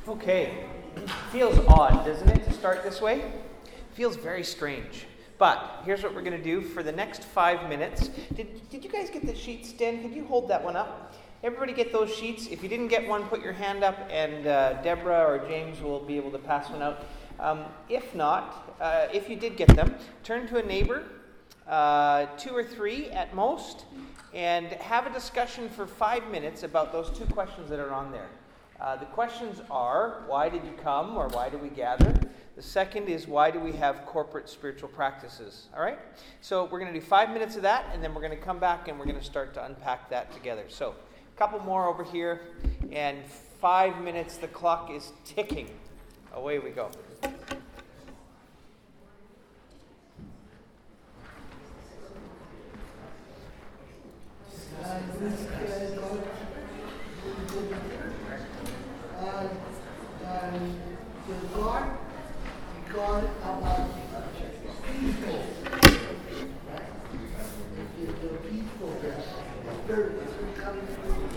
Okay, feels odd, doesn't it, to start this way? Feels very strange. But here's what we're going to do for the next 5 minutes. Did you guys get the sheets, Dan? Could you hold that one up? Everybody get those sheets. If you didn't get one, put your hand up, and Deborah or James will be able to pass one out. If not, if you did get them, turn to a neighbor, 2 or 3 at most, and have a discussion for 5 minutes about those 2 questions that are on there. The questions are, why did you come, or why do we gather? The second is, why do we have corporate spiritual practices? All right? So we're going to do 5 minutes of that, and then we're going to come back and we're going to start to unpack that together. So a couple more over here, and 5 minutes, the clock is ticking. Away we go. God about people. The people there. Spirit is coming through.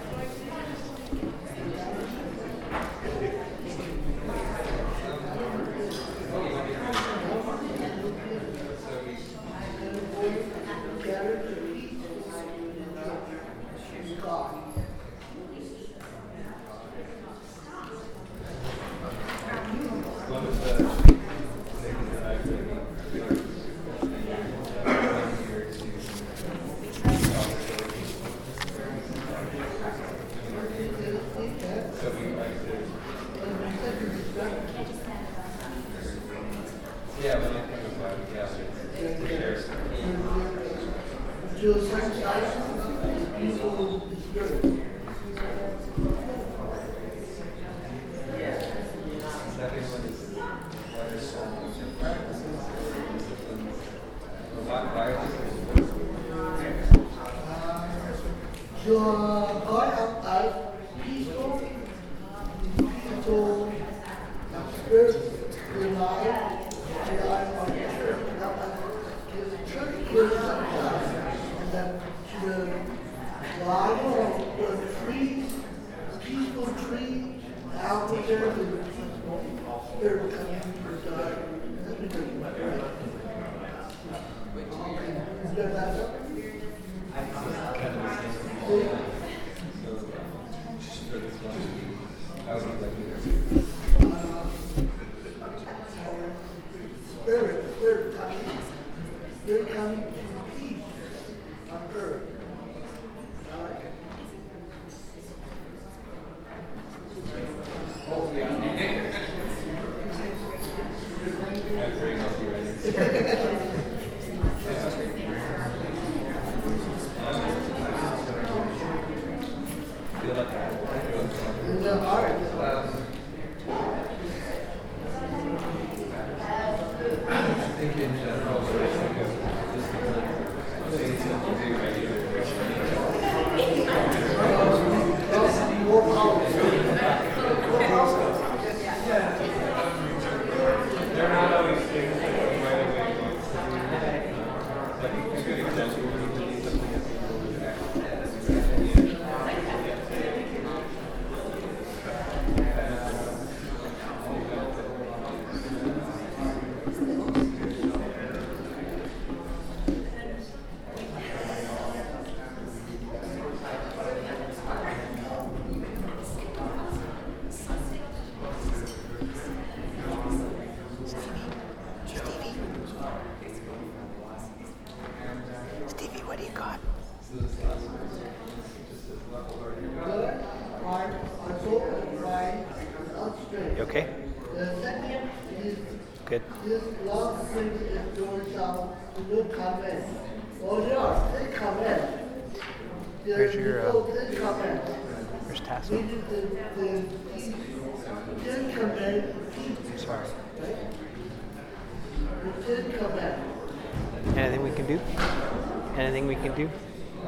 Anything we can do? Anything we can do?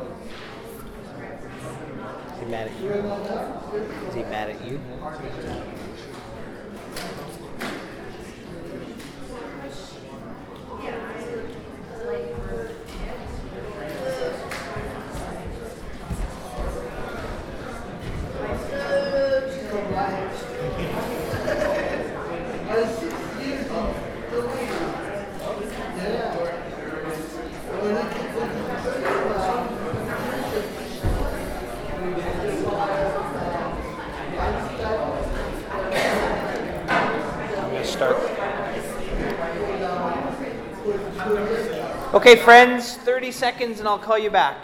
Is he mad at you? Is he mad at you? Okay, friends, 30 seconds and I'll call you back.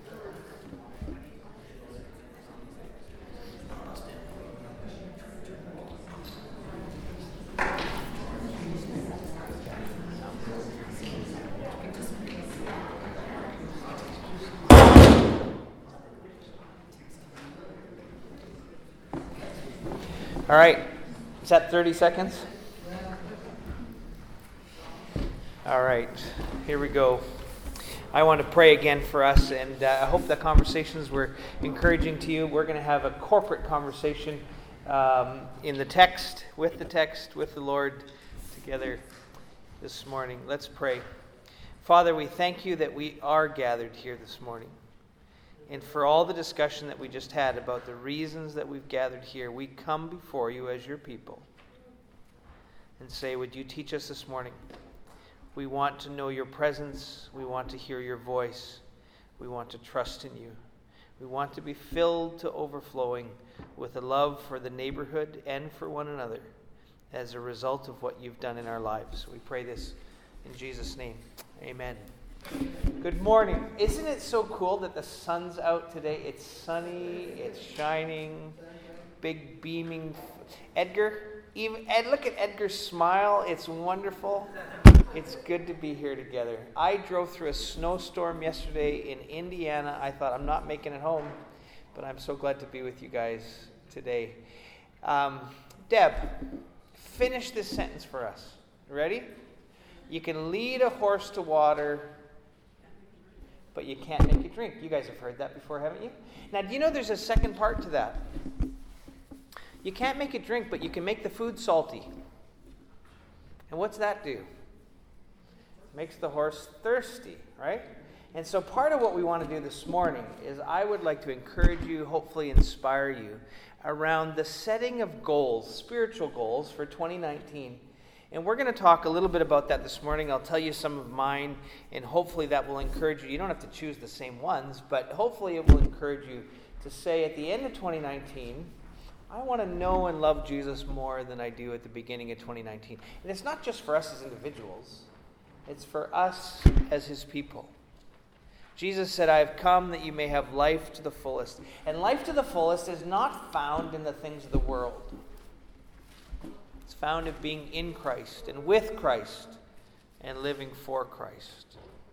All right, is that 30 seconds? All right, here we go. I want to pray again for us, and I hope the conversations were encouraging to you. We're going to have a corporate conversation in the text, with the Lord, together this morning. Let's pray. Father, we thank you that we are gathered here this morning. And for all the discussion that we just had about the reasons that we've gathered here, we come before you as your people and say, would you teach us this morning? We want to know your presence. We want to hear your voice. We want to trust in you. We want to be filled to overflowing with a love for the neighborhood and for one another as a result of what you've done in our lives. We pray this in Jesus' name. Amen. Good morning. Isn't it so cool that the sun's out today? It's sunny, it's shining, big beaming. Edgar, look at Edgar's smile. It's wonderful. It's good to be here together. I drove through a snowstorm yesterday in Indiana. I thought, I'm not making it home, but I'm so glad to be with you guys today. Deb, finish this sentence for us. Ready? You can lead a horse to water, but you can't make it drink. You guys have heard that before, haven't you? Now, do you know there's a second part to that? You can't make it drink, but you can make the food salty. And what's that do? Makes the horse thirsty, right? And so part of what we want to do this morning is I would like to encourage you, hopefully inspire you, around the setting of goals, spiritual goals for 2019. And we're going to talk a little bit about that this morning. I'll tell you some of mine, and hopefully that will encourage you. You don't have to choose the same ones, but hopefully it will encourage you to say at the end of 2019, I want to know and love Jesus more than I do at the beginning of 2019. And it's not just for us as individuals. It's for us as his people. Jesus said, I have come that you may have life to the fullest. And life to the fullest is not found in the things of the world. It's found in being in Christ and with Christ and living for Christ.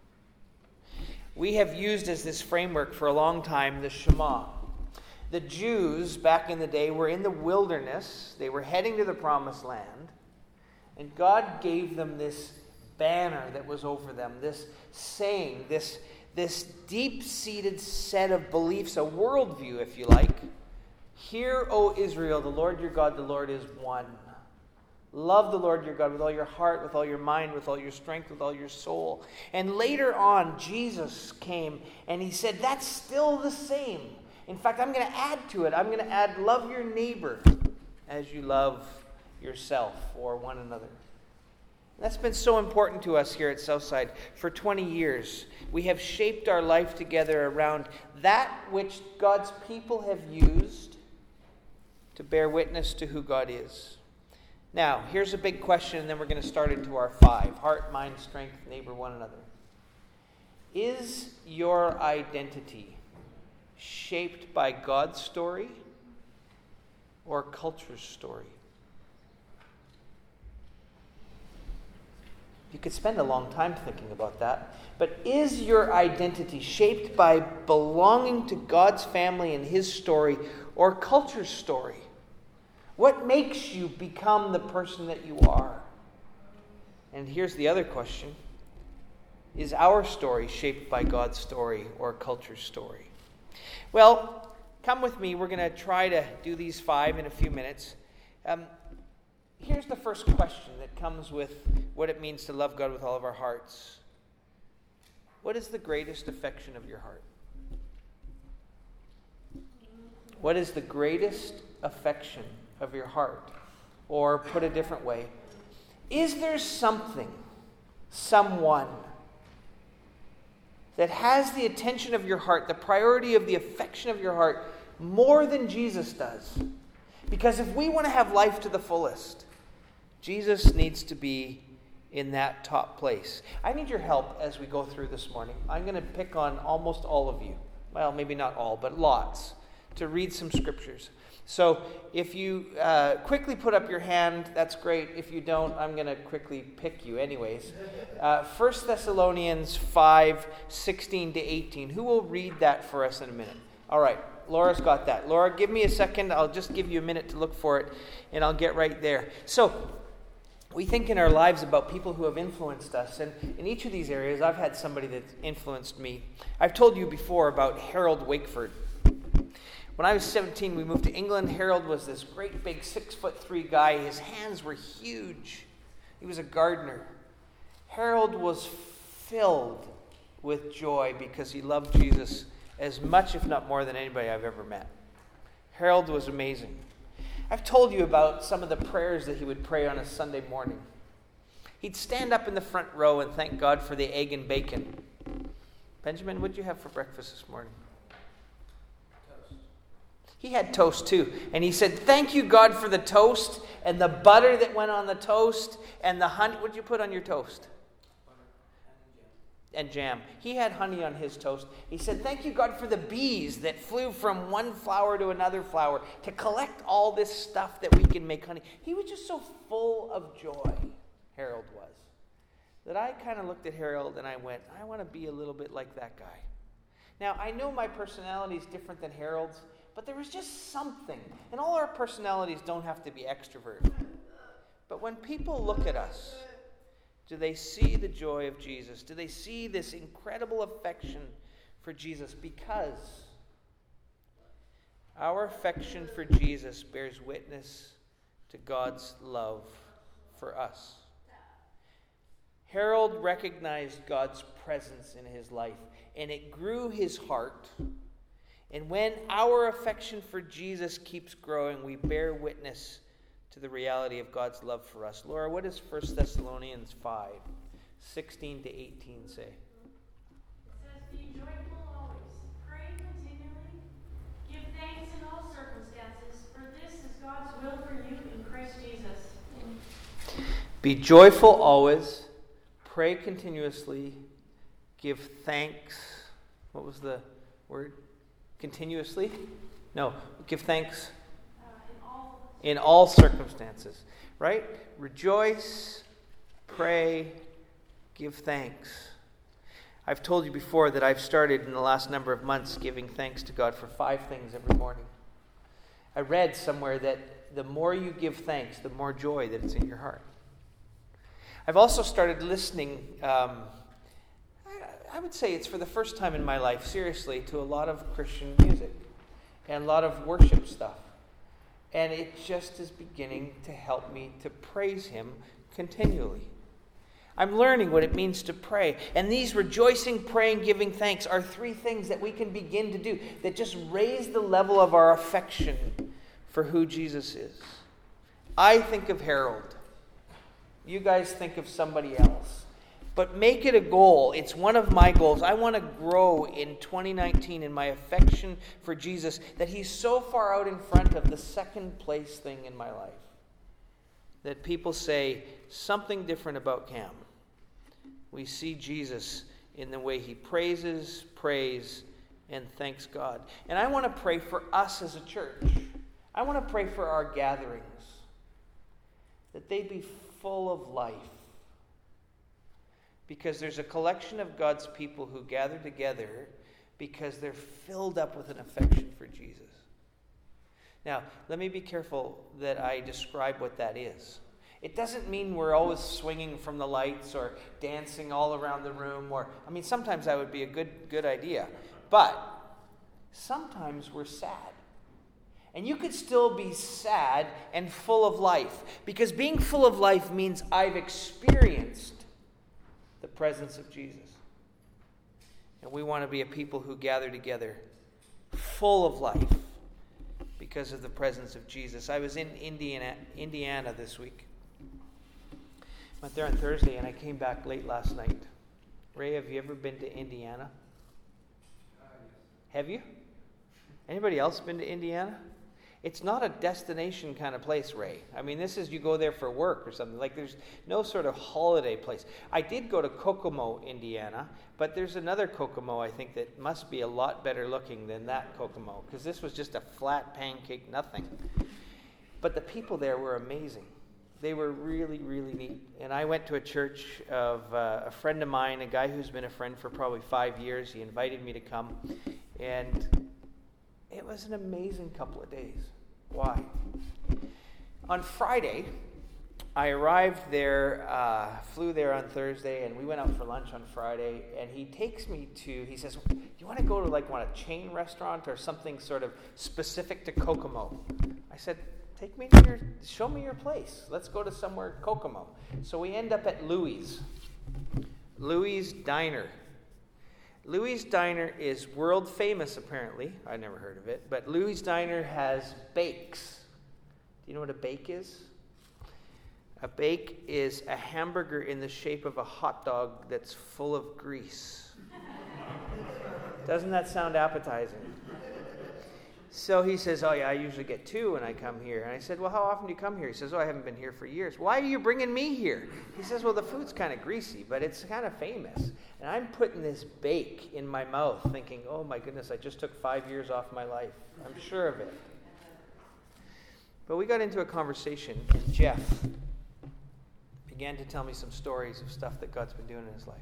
We have used as this framework for a long time the Shema. The Jews back in the day were in the wilderness. They were heading to the promised land. And God gave them this banner that was over them, this saying, this deep-seated set of beliefs, a worldview, if you like. Hear, O Israel, the Lord your God, the Lord is one. Love the Lord your God with all your heart, with all your mind, with all your strength, with all your soul. And later on, Jesus came and he said, that's still the same. In fact, I'm going to add to it. I'm going to add, love your neighbor as you love yourself or one another. That's been so important to us here at Southside. For 20 years, we have shaped our life together around that which God's people have used to bear witness to who God is. Now, here's a big question, and then we're going to start into our 5. Heart, mind, strength, neighbor, one another. Is your identity shaped by God's story or culture's story? You could spend a long time thinking about that. But is your identity shaped by belonging to God's family and his story or culture's story? What makes you become the person that you are? And here's the other question. Is our story shaped by God's story or culture's story? Well, come with me. We're going to try to do these 5 in a few minutes. Here's the first question that comes with what it means to love God with all of our hearts. What is the greatest affection of your heart? What is the greatest affection of your heart? Or put a different way, is there something, someone that has the attention of your heart, the priority of the affection of your heart, more than Jesus does? Because if we want to have life to the fullest, Jesus needs to be in that top place. I need your help as we go through this morning. I'm going to pick on almost all of you. Well, maybe not all, but lots, to read some scriptures. So if you quickly put up your hand, that's great. If you don't, I'm going to quickly pick you anyways. 1 Thessalonians 5, 16 to 18. Who will read that for us in a minute? All right, Laura's got that. Laura, give me a second. I'll just give you a minute to look for it, and I'll get right there. So we think in our lives about people who have influenced us, and in each of these areas, I've had somebody that's influenced me. I've told you before about Harold Wakeford. When I was 17, we moved to England. Harold was this great big 6'3" guy. His hands were huge. He was a gardener. Harold was filled with joy because he loved Jesus as much, if not more, than anybody I've ever met. Harold was amazing. I've told you about some of the prayers that he would pray on a Sunday morning. He'd stand up in the front row and thank God for the egg and bacon. Benjamin, what did you have for breakfast this morning? Toast. He had toast too. And he said, thank you, God, for the toast and the butter that went on the toast and the honey. What did you put on your toast? And jam. He had honey on his toast. He said, thank you, God, for the bees that flew from one flower to another flower to collect all this stuff that we can make honey. He was just so full of joy, Harold was, that I kind of looked at Harold and I went, I want to be a little bit like that guy. Now, I know my personality is different than Harold's, but there was just something. And all our personalities don't have to be extrovert. But when people look at us, do they see the joy of Jesus? Do they see this incredible affection for Jesus? Because our affection for Jesus bears witness to God's love for us. Harold recognized God's presence in his life, and it grew his heart. And when our affection for Jesus keeps growing, we bear witness to the reality of God's love for us. Laura, what does 1 Thessalonians 5, 16 to 18 say? It says, be joyful always, pray continually, give thanks in all circumstances, for this is God's will for you in Christ Jesus. Be joyful always, pray continuously, give thanks. What was the word? Continuously? No, give thanks. In all circumstances, right? Rejoice, pray, give thanks. I've told you before that I've started in the last number of months giving thanks to God for 5 things every morning. I read somewhere that the more you give thanks, the more joy that it's in your heart. I've also started listening, I would say it's for the first time in my life, seriously, to a lot of Christian music and a lot of worship stuff. And it just is beginning to help me to praise Him continually. I'm learning what it means to pray. And these rejoicing, praying, giving thanks are 3 things that we can begin to do that just raise the level of our affection for who Jesus is. I think of Harold. You guys think of somebody else. But make it a goal. It's one of my goals. I want to grow in 2019 in my affection for Jesus that He's so far out in front of the second place thing in my life that people say something different about Cam. We see Jesus in the way he praises, prays, and thanks God. And I want to pray for us as a church. I want to pray for our gatherings that they be full of life. Because there's a collection of God's people who gather together because they're filled up with an affection for Jesus. Now, let me be careful that I describe what that is. It doesn't mean we're always swinging from the lights or dancing all around the room. Sometimes that would be a good idea. But sometimes we're sad. And you could still be sad and full of life. Because being full of life means I've experienced the presence of Jesus. And we want to be a people who gather together full of life because of the presence of Jesus. I was in Indiana this week. Went there on Thursday and I came back late last night. Ray, have you ever been to Indiana? Have you? Anybody else been to Indiana? It's not a destination kind of place, Ray. I mean, this is, you go there for work or something. Like, there's no sort of holiday place. I did go to Kokomo, Indiana, but there's another Kokomo, I think, that must be a lot better looking than that Kokomo, because this was just a flat pancake nothing. But the people there were amazing. They were really, really neat. And I went to a church of a friend of mine, a guy who's been a friend for probably 5 years. He invited me to come, and it was an amazing couple of days. Why? On Friday, I arrived there, flew there on Thursday, and we went out for lunch on Friday, and he takes me to, he says, you want to go to like a chain restaurant or something sort of specific to Kokomo? I said, show me your place. Let's go to somewhere Kokomo. So we end up at Louis' Diner. Louis' Diner is world famous, apparently. I never heard of it. But Louis' Diner has bakes. Do you know what a bake is? A bake is a hamburger in the shape of a hot dog that's full of grease. Doesn't that sound appetizing? So he says, oh yeah, I usually get 2 when I come here. And I said, well, how often do you come here? He says, oh, I haven't been here for years. Why are you bringing me here? He says, well, the food's kind of greasy, but it's kind of famous. And I'm putting this bake in my mouth thinking, oh my goodness, I just took 5 years off my life. I'm sure of it. But we got into a conversation, and Jeff began to tell me some stories of stuff that God's been doing in his life.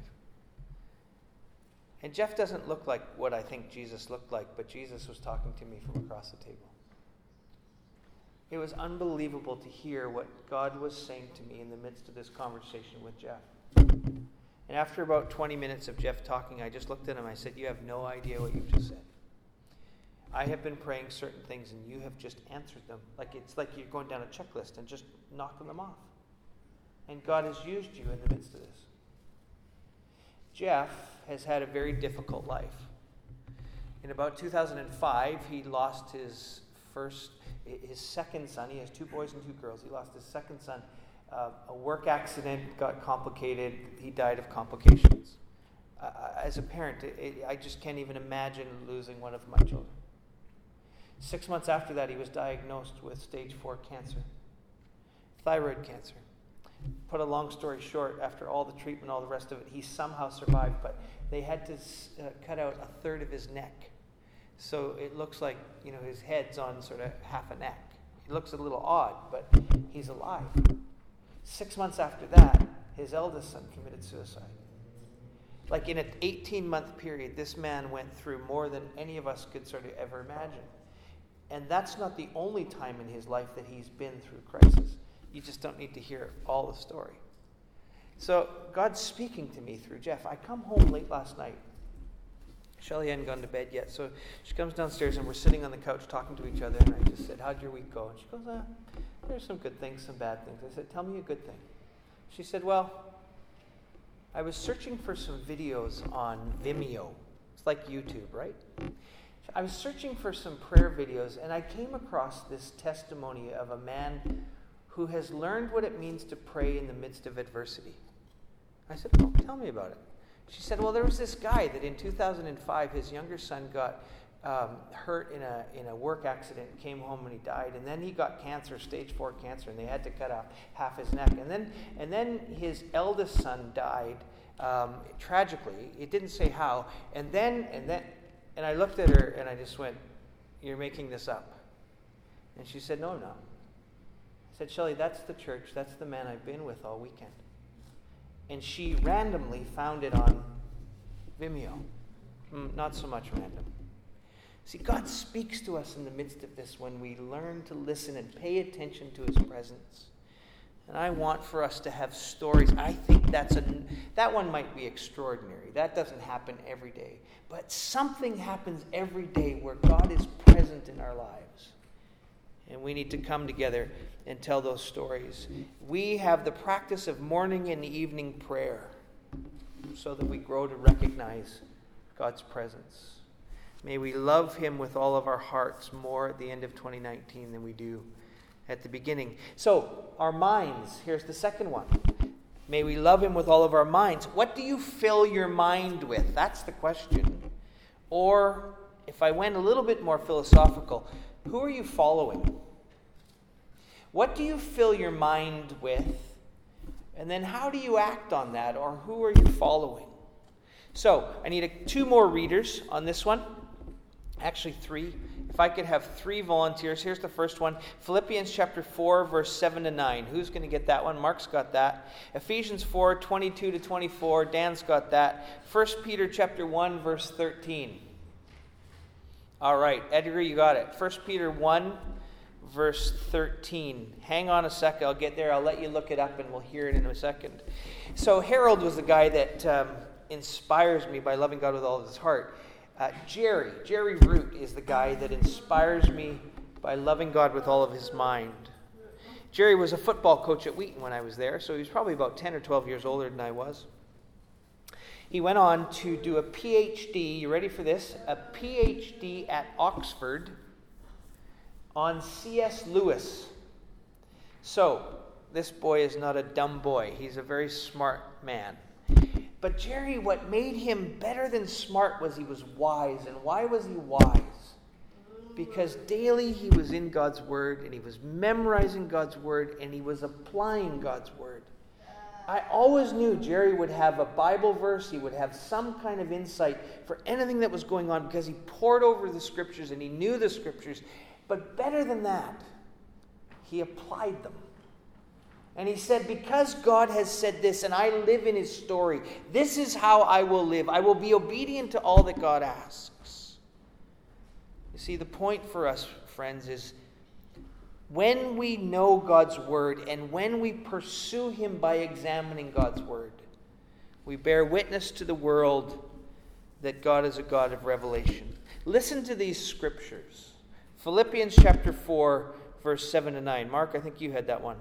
And Jeff doesn't look like what I think Jesus looked like, but Jesus was talking to me from across the table. It was unbelievable to hear what God was saying to me in the midst of this conversation with Jeff. And after about 20 minutes of Jeff talking, I just looked at him. I said, you have no idea what you've just said. I have been praying certain things, and you have just answered them. It's like you're going down a checklist and just knocking them off. And God has used you in the midst of this. Jeff has had a very difficult life. In about 2005, he lost his second son. He has 2 boys and 2 girls. He lost his second son. A work accident got complicated. He died of complications. As a parent, I just can't even imagine losing one of my children. 6 months after that, he was diagnosed with stage 4 cancer, thyroid cancer. Put a long story short, after all the treatment, all the rest of it, he somehow survived, but they had to cut out a third of his neck. So it looks like, his head's on sort of half a neck. It looks a little odd, but he's alive. 6 months after that, his eldest son committed suicide. Like in an 18-month period, this man went through more than any of us could sort of ever imagine. And that's not the only time in his life that he's been through crisis. You just don't need to hear all the story. So God's speaking to me through Jeff. I come home late last night. Shelley hadn't gone to bed yet, so she comes downstairs and we're sitting on the couch talking to each other, and I just said, how'd your week go? And she goes, there's some good things, some bad things. I said, tell me a good thing. She said, well, I was searching for some videos on Vimeo. It's like YouTube, right? I was searching for some prayer videos, and I came across this testimony of a man who has learned what it means to pray in the midst of adversity. I said, well, tell me about it. She said, well, there was this guy that in 2005, his younger son got hurt in a work accident, came home and he died, and then he got cancer, stage 4 cancer, and they had to cut off half his neck. And then his eldest son died tragically. It didn't say how. And I looked at her and I just went, you're making this up. And she said, no, I'm not. I said, Shelley, that's the church. That's the man I've been with all weekend. And she randomly found it on Vimeo. Not so much random. See, God speaks to us in the midst of this when we learn to listen and pay attention to his presence. And I want for us to have stories. I think that one might be extraordinary. That doesn't happen every day. But something happens every day where God is present in our lives. And we need to come together and tell those stories. We have the practice of morning and evening prayer so that we grow to recognize God's presence. May we love him with all of our hearts more at the end of 2019 than we do at the beginning. So, our minds. Here's the second one. May we love him with all of our minds. What do you fill your mind with? That's the question. Or, if I went a little bit more philosophical, Who are you following? What do you fill your mind with? And then how do you act on that, or who are you following? So, I need 2 more readers on this one. Actually, 3. If I could have 3 volunteers. Here's the first one. Philippians chapter 4, verse 7 to 9. Who's going to get that one? Mark's got that. Ephesians 4, 22 to 24. Dan's got that. 1 Peter chapter 1, verse 13. All right, Edgar, you got it. 1 Peter 1, verse 13. Hang on a second. I'll get there. I'll let you look it up, and we'll hear it in a second. So Harold was the guy that inspires me by loving God with all of his heart. Jerry Root is the guy that inspires me by loving God with all of his mind. Jerry was a football coach at Wheaton when I was there, so he was probably about 10 or 12 years older than I was. He went on to do a PhD, you ready for this? A PhD at Oxford on C.S. Lewis. So, this boy is not a dumb boy. He's a very smart man. But Jerry, what made him better than smart was he was wise. And why was he wise? Because daily he was in God's Word, and he was memorizing God's Word, and he was applying God's Word. I always knew Jerry would have a Bible verse, he would have some kind of insight for anything that was going on, because he pored over the Scriptures and he knew the Scriptures. But better than that, he applied them. And he said, because God has said this and I live in his story, this is how I will live. I will be obedient to all that God asks. You see, the point for us, friends, is when we know God's Word and when we pursue him by examining God's Word, we bear witness to the world that God is a God of revelation. Listen to these scriptures. Philippians chapter 4, verse 7 to 9. Mark, I think you had that one.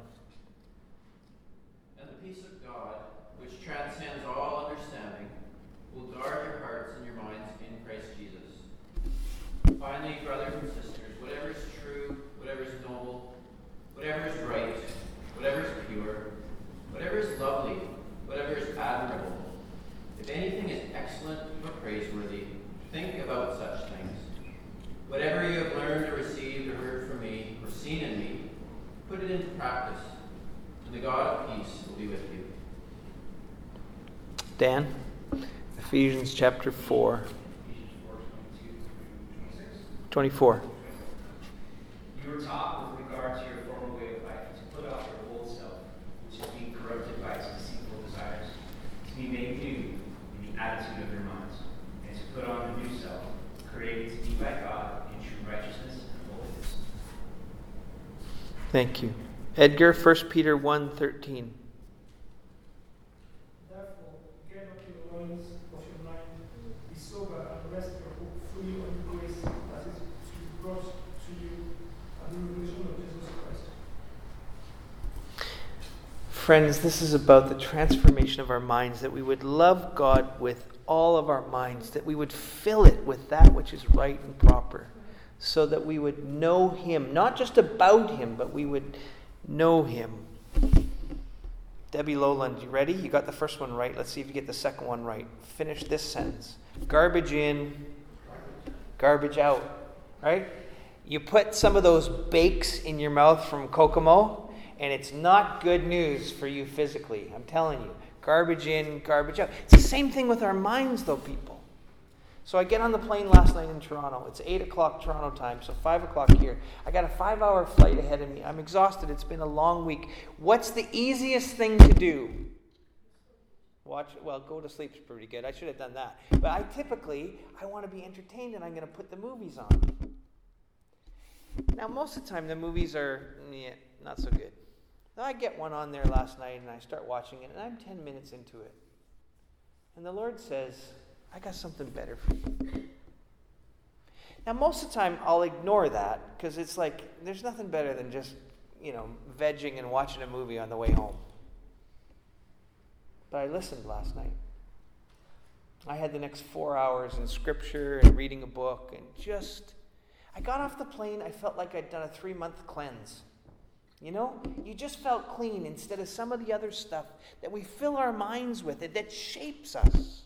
And the peace of God, which transcends all understanding, will guard your hearts and your minds in Christ Jesus. Finally, brothers and sisters, whatever is true, whatever is noble, whatever is right, whatever is pure, whatever is lovely, whatever is admirable, if anything is excellent or praiseworthy, think about such things. Whatever you have learned or received or heard from me or seen in me, put it into practice, and the God of peace will be with you. Dan, Ephesians chapter 4. 24. You were taught with regard to your former way of life to put off your old self, which is being corrupted by its deceitful desires, to be made new in the attitude of your minds, and to put on the new self, created to be by God in true righteousness and holiness. Thank you. Edgar, 1 Peter 1:13. Therefore, get up your loins of your mind, be sober, and rest your hope fully on the grace that is to be brought to you at the revelation of Jesus Christ. Friends, this is about the transformation of our minds, that we would love God with all of our minds, that we would fill it with that which is right and proper, so that we would know him, not just about him, but we would know him. Debbie Lowland, you ready? You got the first one right. Let's see if you get the second one right. Finish this sentence. Garbage in, garbage out. Right? You put some of those bakes in your mouth from Kokomo, and it's not good news for you physically. I'm telling you. Garbage in, garbage out. It's the same thing with our minds, though, people. So I get on the plane last night in Toronto. It's 8 o'clock Toronto time, so 5 o'clock here. I got a 5-hour flight ahead of me. I'm exhausted. It's been a long week. What's the easiest thing to do? Go to sleep's pretty good. I should have done that. But I want to be entertained, and I'm going to put the movies on. Now, most of the time, the movies are not so good. Now, I get one on there last night, and I start watching it, and I'm 10 minutes into it. And the Lord says, I got something better for you. Now, most of the time, I'll ignore that, because it's like, there's nothing better than just, vegging and watching a movie on the way home. But I listened last night. I had the next 4 hours in Scripture and reading a book, and I got off the plane, I felt like I'd done a 3-month cleanse. You just felt clean instead of some of the other stuff that we fill our minds with, that shapes us.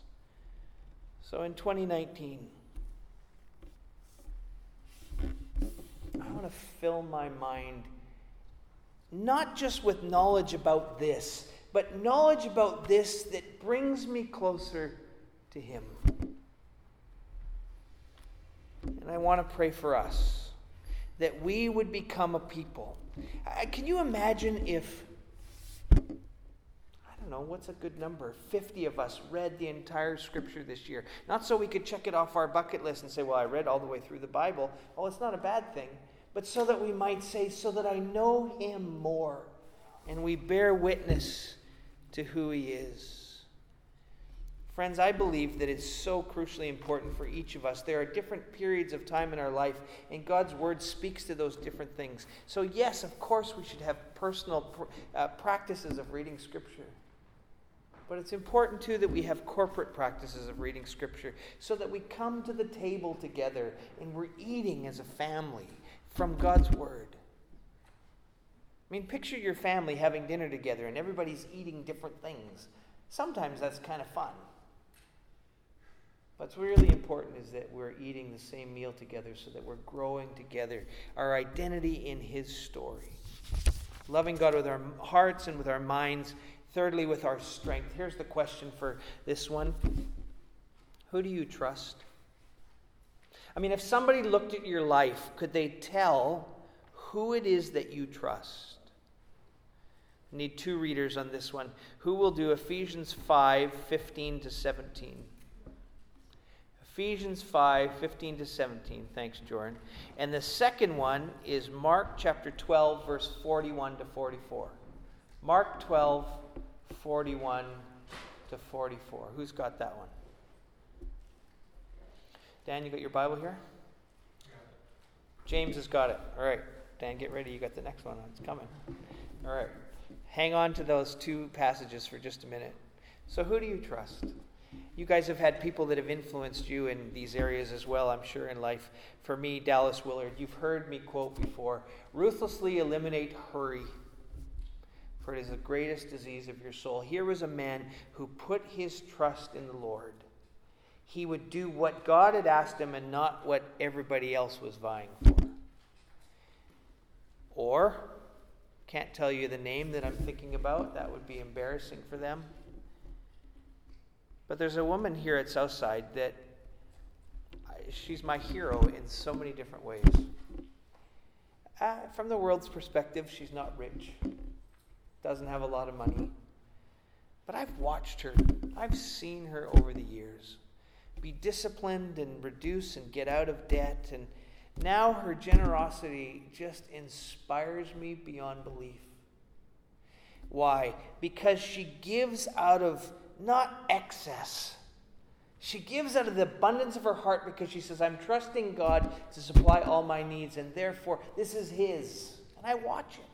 So in 2019, want to fill my mind not just with knowledge about this, but knowledge about this that brings me closer to Him. And I want to pray for us that we would become a people. Can you imagine if, I don't know, what's a good number? 50 of us read the entire Scripture this year. Not so we could check it off our bucket list and say, well, I read all the way through the Bible. Oh, it's not a bad thing. But so that we might say, so that I know Him more. And we bear witness to who He is. Friends, I believe that it's so crucially important for each of us. There are different periods of time in our life, and God's Word speaks to those different things. So yes, of course, we should have personal practices of reading Scripture. But it's important, too, that we have corporate practices of reading Scripture so that we come to the table together and we're eating as a family from God's Word. I mean, picture your family having dinner together and everybody's eating different things. Sometimes that's kind of fun. What's really important is that we're eating the same meal together so that we're growing together. Our identity in His story. Loving God with our hearts and with our minds. Thirdly, with our strength. Here's the question for this one. Who do you trust? I mean, if somebody looked at your life, could they tell who it is that you trust? I need 2 readers on this one. Who will do Ephesians 5:15-17? Ephesians 5:15-17. Thanks, Jordan. And the second one is Mark chapter 12, verse 41-44. Mark 12, 41-44. Who's got that one? Dan, you got your Bible here? Yeah. James has got it. All right. Dan, get ready. You got the next one. It's coming. All right. Hang on to those 2 passages for just a minute. So who do you trust? You guys have had people that have influenced you in these areas as well, I'm sure, in life. For me, Dallas Willard, you've heard me quote before, ruthlessly eliminate hurry, for it is the greatest disease of your soul. Here was a man who put his trust in the Lord. He would do what God had asked him and not what everybody else was vying for. Or, can't tell you the name that I'm thinking about. That would be embarrassing for them. But there's a woman here at Southside that she's my hero in so many different ways. From the world's perspective, she's not rich, doesn't have a lot of money. But I've watched her. I've seen her over the years be disciplined and reduce and get out of debt. And now her generosity just inspires me beyond belief. Why? Because she gives out of not excess. She gives out of the abundance of her heart because she says, I'm trusting God to supply all my needs, and therefore this is His. And I watch it.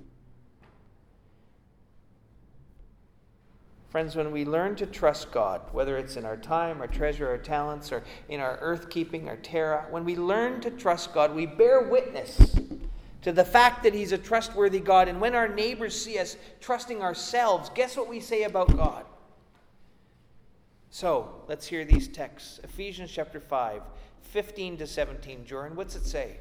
Friends, when we learn to trust God, whether it's in our time, our treasure, our talents, or in our earth-keeping, our terra, when we learn to trust God, we bear witness to the fact that He's a trustworthy God. And when our neighbors see us trusting ourselves, guess what we say about God? So, let's hear these texts. Ephesians chapter 5, 15-17. Jordan, what's it say?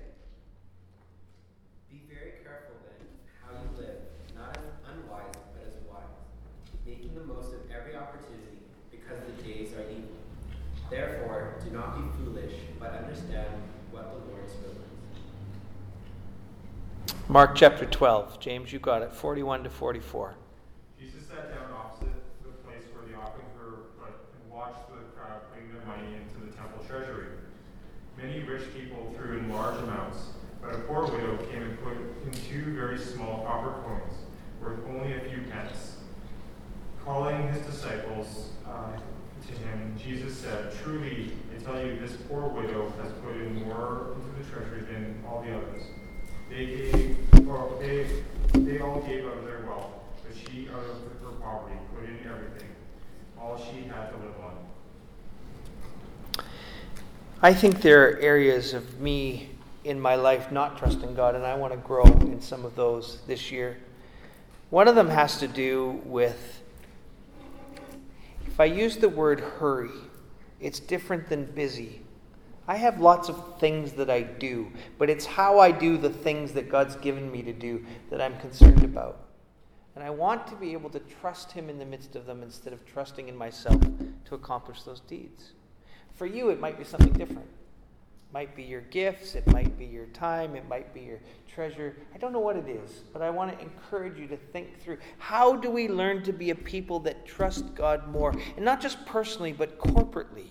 Be very careful then how you live, not as unwise, but as wise, making the most of every opportunity, because the days are evil. Therefore, do not be foolish, but understand what the Lord's will is. Mark chapter 12. James, you got it. 41-44. Jesus sat down opposite the place where the offerings were put and watched the crowd putting their money into the temple treasury. Many rich people threw in large amounts, but a poor widow came and put in 2 very small copper coins, worth only a few pence. Calling his disciples to him, Jesus said, Truly, I tell you, this poor widow has put in more into the treasury than all the others. They all gave out of their wealth, but she, out of her poverty, put in everything, all she had to live on. I think there are areas of me in my life not trusting God, and I want to grow in some of those this year. One of them has to do with, if I use the word hurry, it's different than busy. I have lots of things that I do, but it's how I do the things that God's given me to do that I'm concerned about. And I want to be able to trust him in the midst of them instead of trusting in myself to accomplish those deeds. For you, it might be something different. It might be your gifts, it might be your time, it might be your treasure. I don't know what it is, but I want to encourage you to think through, how do we learn to be a people that trust God more? And not just personally, but corporately.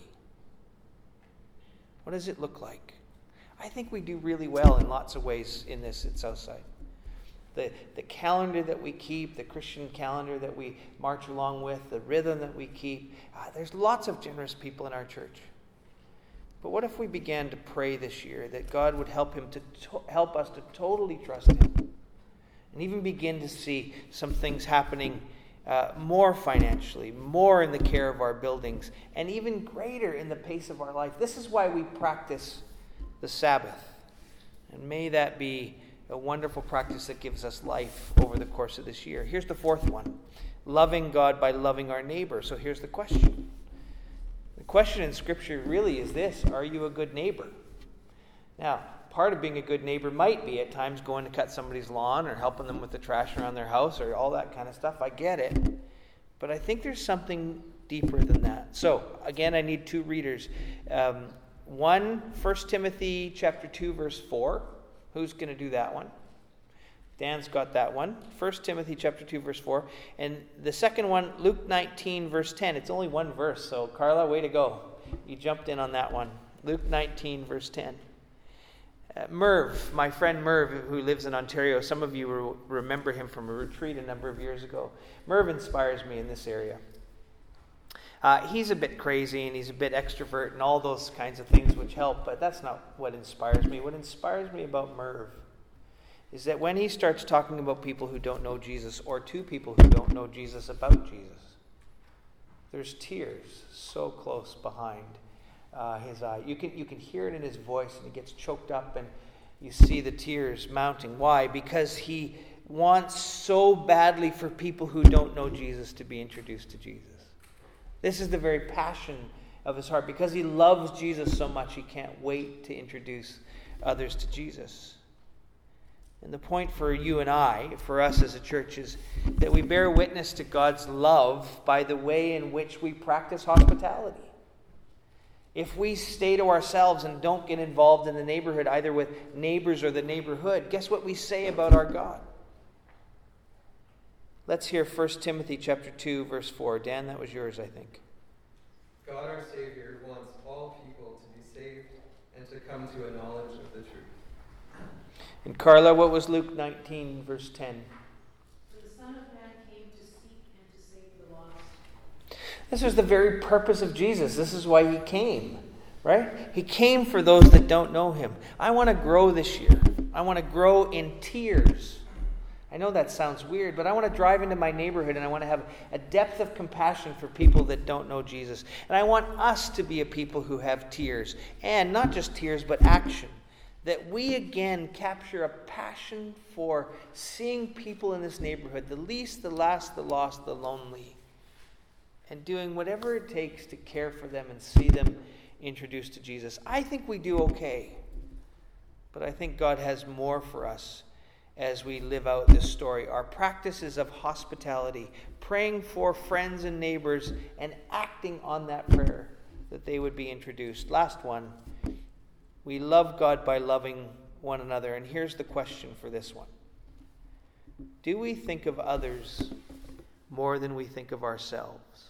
What does it look like? I think we do really well in lots of ways in this at Southside. The calendar that we keep, the Christian calendar that we march along with, the rhythm that we keep, there's lots of generous people in our church. But what if we began to pray this year that God would help us to totally trust him, and even begin to see some things happening more financially, more in the care of our buildings, and even greater in the pace of our life. This is why we practice the Sabbath. And may that be a wonderful practice that gives us life over the course of this year. Here's the fourth one. Loving God by loving our neighbor. So here's the question. The question in Scripture really is this: are you a good neighbor? Now, part of being a good neighbor might be at times going to cut somebody's lawn or helping them with the trash around their house or all that kind of stuff. I get it. But I think there's something deeper than that. So, again, I need two readers. 1 Timothy chapter 2, verse 4. Who's going to do that one? Dan's got that one. 1 Timothy chapter 2, verse 4. And the second one, Luke 19, verse 10. It's only one verse, so Carla, way to go. You jumped in on that one. Luke 19, verse 10. Merv, my friend Merv, who lives in Ontario, some of you will remember him from a retreat a number of years ago. Merv inspires me in this area. He's a bit crazy and he's a bit extrovert and all those kinds of things which help, but that's not what inspires me. What inspires me about Merv is that when he starts talking about people who don't know Jesus, or to people who don't know Jesus about Jesus, there's tears so close behind his eye. You can hear it in his voice, and he gets choked up, and you see the tears mounting. Why? Because he wants so badly for people who don't know Jesus to be introduced to Jesus. This is the very passion of his heart. Because he loves Jesus so much, he can't wait to introduce others to Jesus. And the point for you and I, for us as a church, is that we bear witness to God's love by the way in which we practice hospitality. If we stay to ourselves and don't get involved in the neighborhood, either with neighbors or the neighborhood, guess what we say about our God? Let's hear 1 Timothy chapter 2, verse 4. Dan, that was yours, I think. God our Savior wants all people to be saved and to come to a knowledge of the truth. And Carla, what was Luke 19, verse 10? For the Son of Man came to seek and to save the lost. This was the very purpose of Jesus. This is why he came, right? He came for those that don't know him. I want to grow this year. I want to grow in tears. I know that sounds weird, but I want to drive into my neighborhood and I want to have a depth of compassion for people that don't know Jesus. And I want us to be a people who have tears. And not just tears, but action. That we again capture a passion for seeing people in this neighborhood, the least, the last, the lost, the lonely, and doing whatever it takes to care for them and see them introduced to Jesus. I think we do okay. But I think God has more for us as we live out this story. Our practices of hospitality, praying for friends and neighbors, and acting on that prayer that they would be introduced. Last one, we love God by loving one another. And here's the question for this one. Do we think of others more than we think of ourselves?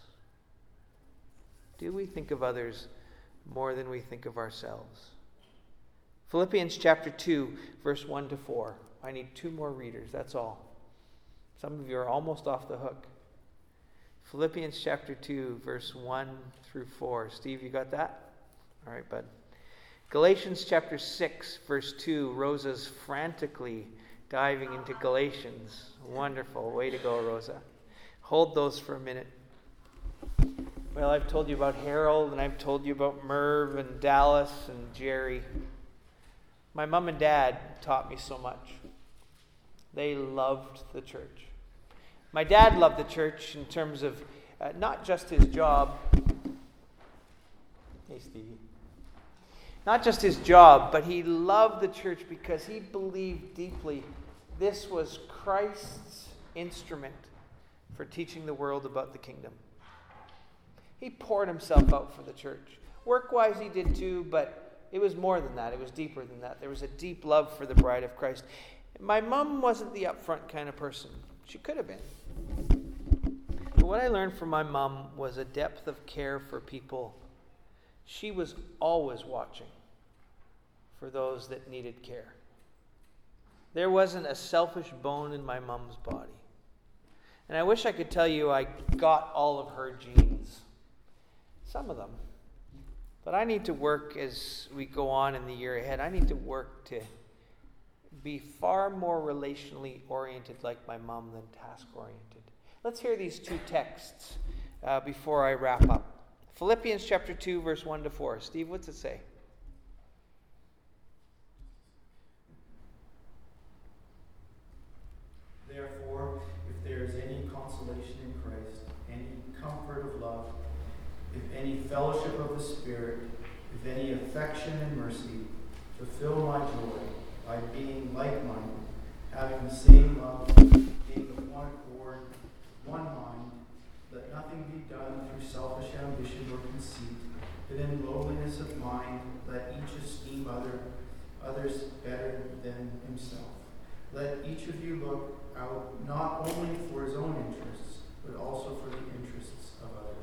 Do we think of others more than we think of ourselves? Philippians chapter 2, verse 1 to 4. I need two more readers, that's all. Some of you are almost off the hook. Philippians chapter 2, verse 1 through 4. Steve, you got that? All right, bud. Galatians chapter 6, verse 2. Rosa's frantically diving into Galatians. Wonderful. Way to go, Rosa. Hold those for a minute. Well, I've told you about Harold, and I've told you about Merv and Dallas and Jerry. My mom and dad taught me so much. They loved the church. My dad loved the church in terms of not just his job. Hey, Stevie. Not just his job, but he loved the church because he believed deeply this was Christ's instrument for teaching the world about the kingdom. He poured himself out for the church. Work-wise, he did too, but it was more than that. It was deeper than that. There was a deep love for the bride of Christ. My mom wasn't the upfront kind of person. She could have been. But what I learned from my mom was a depth of care for people. She was always watching for those that needed care. There wasn't a selfish bone in my mom's body. And I wish I could tell you I got all of her genes. Some of them. But I need to work as we go on in the year ahead. I need to work to be far more relationally oriented like my mom than task oriented. Let's hear these two texts before I wrap up. Philippians chapter 2, verse 1 to 4. Steve, what's it say? Therefore, if there is any consolation in Christ, any comfort of love, if any fellowship of the Spirit, if any affection and mercy, fulfill my joy by being like-minded, having the same love, being of one accord, one mind. Let nothing be done through selfish ambition or conceit, but in lowliness of mind, let each esteem others better than himself. Let each of you look out not only for his own interests, but also for the interests of others.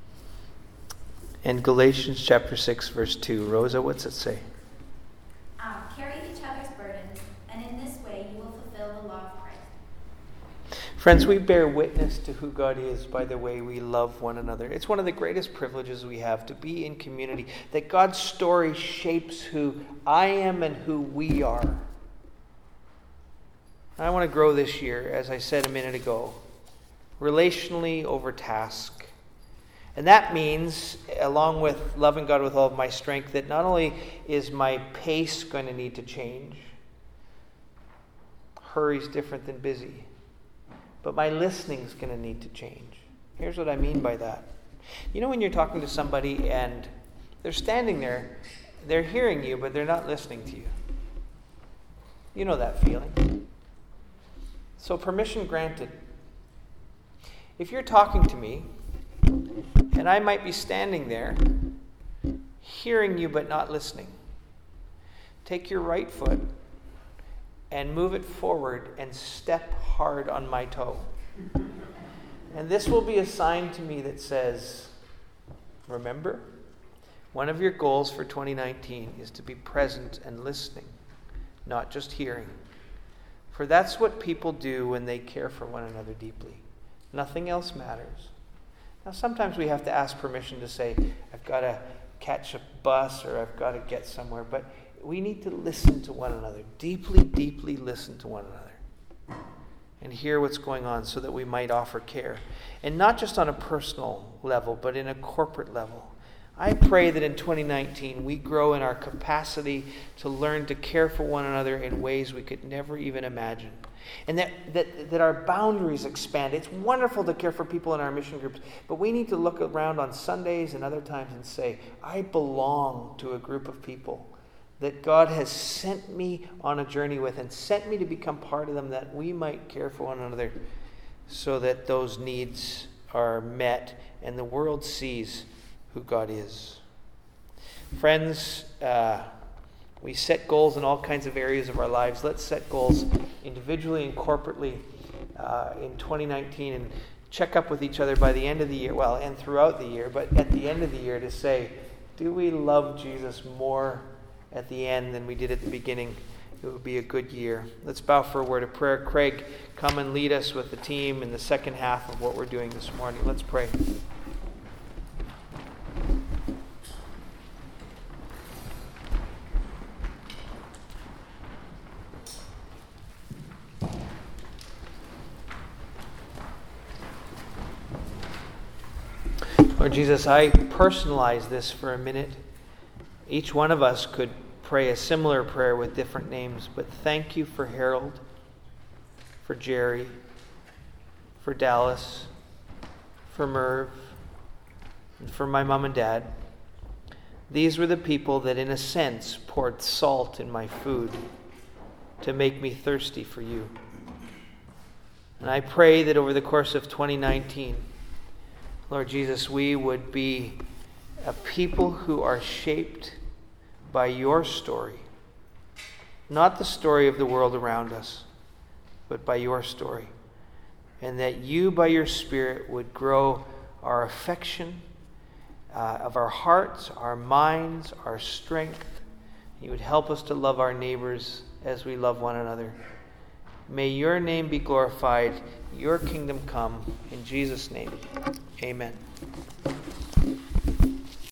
And Galatians chapter 6, verse 2. Rosa, what's it say? Carry each other's burdens, and in this way you will fulfill the law of Christ. Friends, we bear witness to who God is by the way we love one another. It's one of the greatest privileges we have to be in community, that God's story shapes who I am and who we are. I want to grow this year, as I said a minute ago, relationally over task. And that means, along with loving God with all of my strength, that not only is my pace going to need to change, hurry's different than busy, but my listening's going to need to change. Here's what I mean by that. You know when you're talking to somebody and they're standing there, they're hearing you, but they're not listening to you. You know that feeling. So permission granted. If you're talking to me, and I might be standing there, hearing you but not listening, take your right foot and move it forward and step hard on my toe. And this will be a sign to me that says, remember, one of your goals for 2019 is to be present and listening, not just hearing. For that's what people do when they care for one another deeply. Nothing else matters. Now, sometimes we have to ask permission to say, I've got to catch a bus or I've got to get somewhere. But we need to listen to one another. Deeply, deeply listen to one another. And hear what's going on so that we might offer care. And not just on a personal level, but in a corporate level. I pray that in 2019 we grow in our capacity to learn to care for one another in ways we could never even imagine. And that our boundaries expand. It's wonderful to care for people in our mission groups, but we need to look around on Sundays and other times and say, I belong to a group of people that God has sent me on a journey with and sent me to become part of them, that we might care for one another so that those needs are met and the world sees who God is. Friends, we set goals in all kinds of areas of our lives. Let's set goals individually and corporately in 2019 and check up with each other by the end of the year, well, and throughout the year, but at the end of the year to say, do we love Jesus more at the end than we did at the beginning? It would be a good year. Let's bow for a word of prayer. Craig, come and lead us with the team in the second half of what we're doing this morning. Let's pray. Lord Jesus, I personalize this for a minute. Each one of us could pray a similar prayer with different names, but thank you for Harold, for Jerry, for Dallas, for Merv, and for my mom and dad. These were the people that, in a sense, poured salt in my food to make me thirsty for you. And I pray that over the course of 2019, Lord Jesus, we would be a people who are shaped by your story. Not the story of the world around us, but by your story. And that you, by your Spirit, would grow our affection of our hearts, our minds, our strength. You would help us to love our neighbors as we love one another. May your name be glorified, your kingdom come. In Jesus' name, amen.